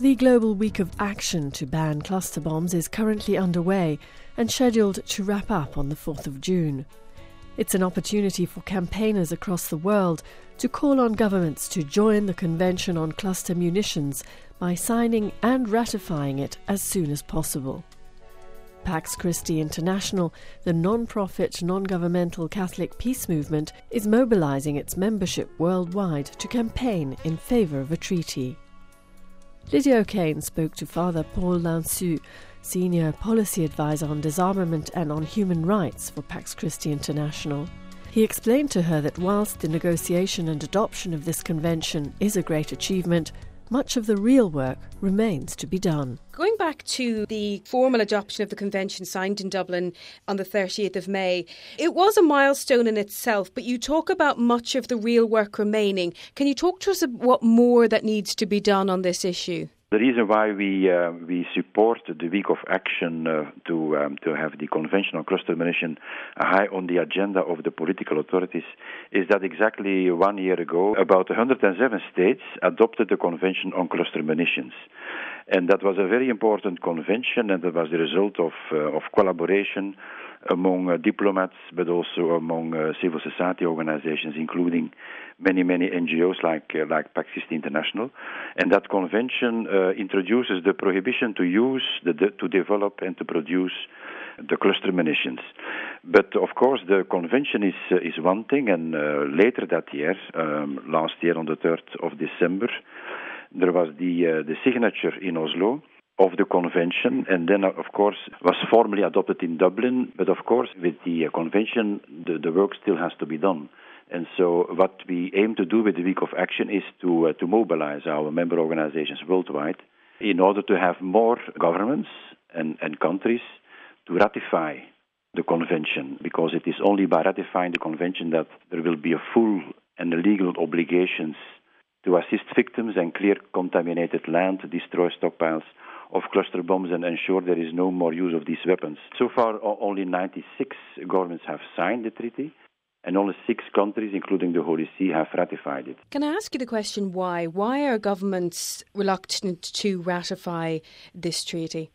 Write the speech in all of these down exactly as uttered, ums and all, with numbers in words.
The Global Week of Action to Ban Cluster Bombs is currently underway and scheduled to wrap up on the fourth of June. It's an opportunity for campaigners across the world to call on governments to join the Convention on Cluster Munitions by signing and ratifying it as soon as possible. Pax Christi International, the non-profit, non-governmental Catholic peace movement, is mobilising its membership worldwide to campaign in favour of a treaty. Lydia O'Kane spoke to Father Paul Lansu, Senior Policy Advisor on Disarmament and on Human Rights for Pax Christi International. He explained to her that whilst the negotiation and adoption of this convention is a great achievement, much of the real work remains to be done. Going back to the formal adoption of the convention signed in Dublin on the thirtieth of May, it was a milestone in itself, but you talk about much of the real work remaining. Can you talk to us about what more that needs to be done on this issue? The reason why we uh, we support the Week of Action uh, to um, to have the Convention on Cluster Munition high on the agenda of the political authorities is that exactly one year ago, about one hundred seven states adopted the Convention on Cluster Munitions. And that was a very important convention, and that was the result of uh, of collaboration among uh, diplomats, but also among uh, civil society organizations, including many, many N G Os like uh, like Pax Christi International. And that convention uh, introduces the prohibition to use, the, the, to develop and to produce the cluster munitions. But of course, the convention is uh, is one thing, and uh, later that year, um, last year on the third of December, there was the uh, the signature in Oslo of the convention, and then, of course, was formally adopted in Dublin. But, of course, with the uh, convention, the, the work still has to be done. And so what we aim to do with the Week of Action is to uh, to mobilize our member organizations worldwide in order to have more governments and, and countries to ratify the convention, because it is only by ratifying the convention that there will be a full and legal obligations to assist victims and clear contaminated land, destroy stockpiles of cluster bombs, and ensure there is no more use of these weapons. So far, only ninety-six governments have signed the treaty, and only six countries, including the Holy See, have ratified it. Can I ask you the question why? Why are governments reluctant to ratify this treaty?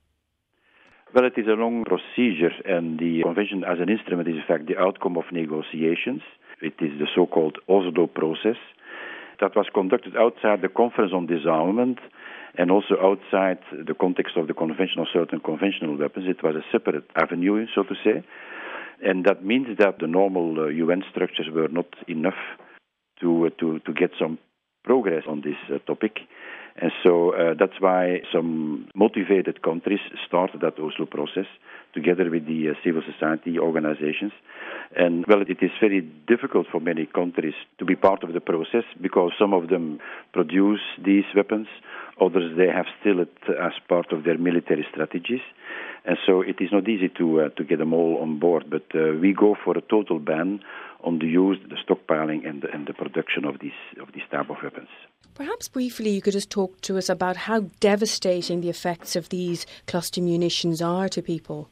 Well, it is a long procedure, and the convention as an instrument is, in fact, the outcome of negotiations. It is the so-called Oslo process that was conducted outside the Conference on Disarmament and also outside the context of the Convention on Certain Conventional Weapons. It was a separate avenue, so to say, and that means that the normal uh, U N structures were not enough to uh, to to get some progress on this uh, topic. And so uh, that's why some motivated countries started that Oslo process together with the uh, civil society organizations. And, well, it is very difficult for many countries to be part of the process because some of them produce these weapons, others they have still it as part of their military strategies. And so it is not easy to uh, to get them all on board, but uh, we go for a total ban on the use, the stockpiling, and the, and the production of these of these type of weapons. Perhaps briefly you could just talk to us about how devastating the effects of these cluster munitions are to people.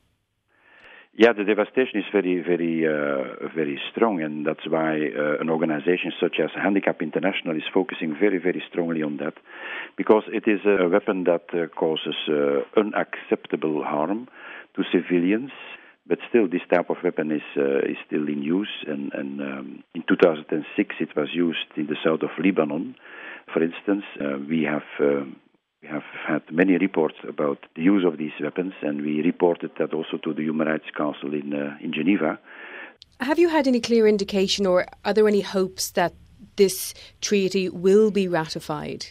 Yeah, the devastation is very, very, uh, very strong, and that's why uh, an organization such as Handicap International is focusing very, very strongly on that, because it is a weapon that uh, causes uh, unacceptable harm to civilians. But still, this type of weapon is uh, is still in use, and, and um, in two thousand six it was used in the south of Lebanon. For instance, uh, we have uh, we have had many reports about the use of these weapons, and we reported that also to the Human Rights Council in uh, in Geneva. Have you had any clear indication, or are there any hopes that this treaty will be ratified?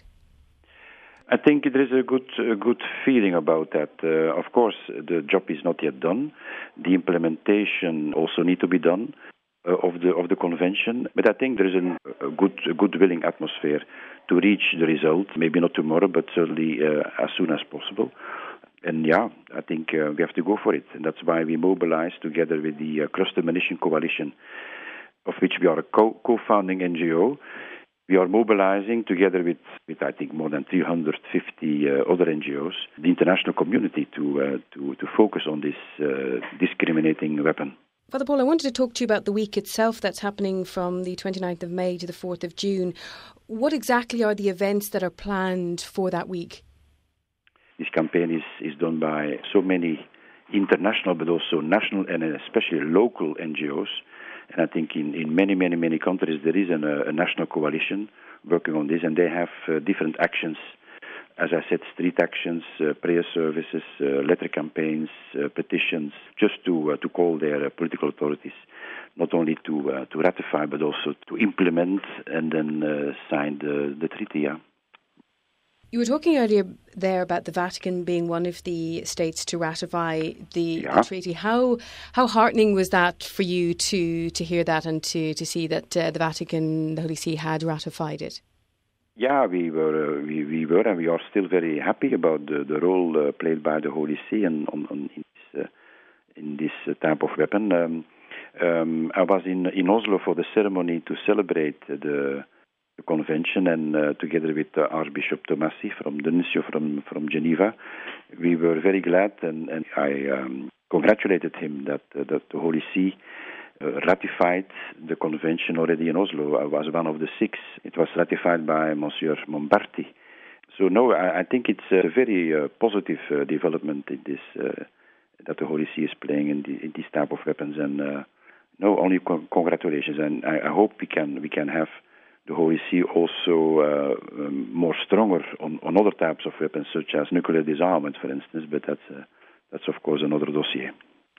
I think there is a good a good feeling about that. Uh, of course, the job is not yet done. The implementation also need to be done uh, of the of the convention. But I think there is an, a good a good willing atmosphere to reach the result. Maybe not tomorrow, but certainly uh, as soon as possible. And yeah, I think uh, we have to go for it. And that's why we mobilize together with the uh, Cluster Munition Coalition, of which we are a co- co-founding N G O. We are mobilizing together with, with I think, more than three hundred fifty uh, other N G Os, the international community to uh, to to focus on this uh, discriminating weapon. Father Paul, I wanted to talk to you about the week itself that's happening from the twenty-ninth of May to the fourth of June. What exactly are the events that are planned for that week? This campaign is, is done by so many international but also national and especially local N G Os. And I think in, in many, many, many countries there is an, a, a national coalition working on this, and they have uh, different actions. As I said, street actions, uh, prayer services, uh, letter campaigns, uh, petitions, just to uh, to call their uh, political authorities not only to uh, to ratify but also to implement and then uh, sign the, the treaty. Yeah. You were talking earlier there about the Vatican being one of the states to ratify the, yeah. the treaty. How how heartening was that for you to to hear that and to, to see that uh, the Vatican, the Holy See, had ratified it? Yeah, we were, uh, we, we were, and we are still very happy about the, the role uh, played by the Holy See and on, on in this, uh, in this uh, type of weapon. Um, um, I was in in Oslo for the ceremony to celebrate the, the convention, and uh, together with uh, Archbishop Tomassi from the Nuncio from from Geneva, we were very glad, and, and I um, congratulated him that uh, that the Holy See Uh, ratified the convention already in Oslo. I was one of the six. It was ratified by Monsieur Mombarti. So no, I, I think it's a very uh, positive uh, development in this uh, that the Holy See is playing in, the, in these type of weapons. And uh, no, only con- congratulations. And I, I hope we can we can have the Holy See also uh, um, more stronger on, on other types of weapons, such as nuclear disarmament, for instance. But that's uh, that's of course another dossier.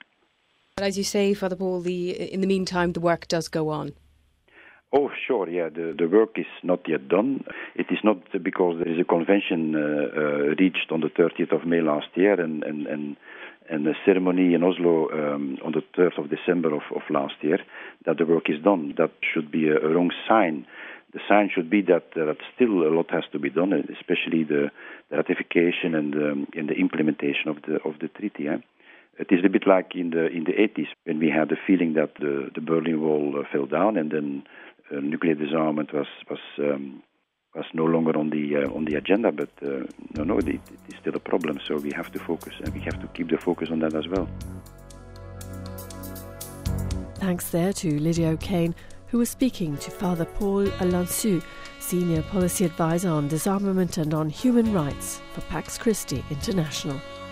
But as you say, Father Paul, the, in the meantime, the work does go on. Oh, sure, yeah. The, the work is not yet done. It is not because there is a convention uh, uh, reached on the thirtieth of May last year and, and, and, and a ceremony in Oslo um, on the third of December of, of last year that the work is done. That should be a, a wrong sign. The sign should be that, uh, that still a lot has to be done, especially the, the ratification and, um, and the implementation of the of the treaty. Eh? It is a bit like in the in the eighties when we had the feeling that the, the Berlin Wall uh, fell down, and then uh, nuclear disarmament was was um, was no longer on the uh, on the agenda. But uh, no, no, it, it is still a problem. So we have to focus, and we have to keep the focus on that as well. Thanks there to Lydia O'Kane, who was speaking to Father Paul Alansu, Senior Policy Advisor on Disarmament and on Human Rights for Pax Christi International.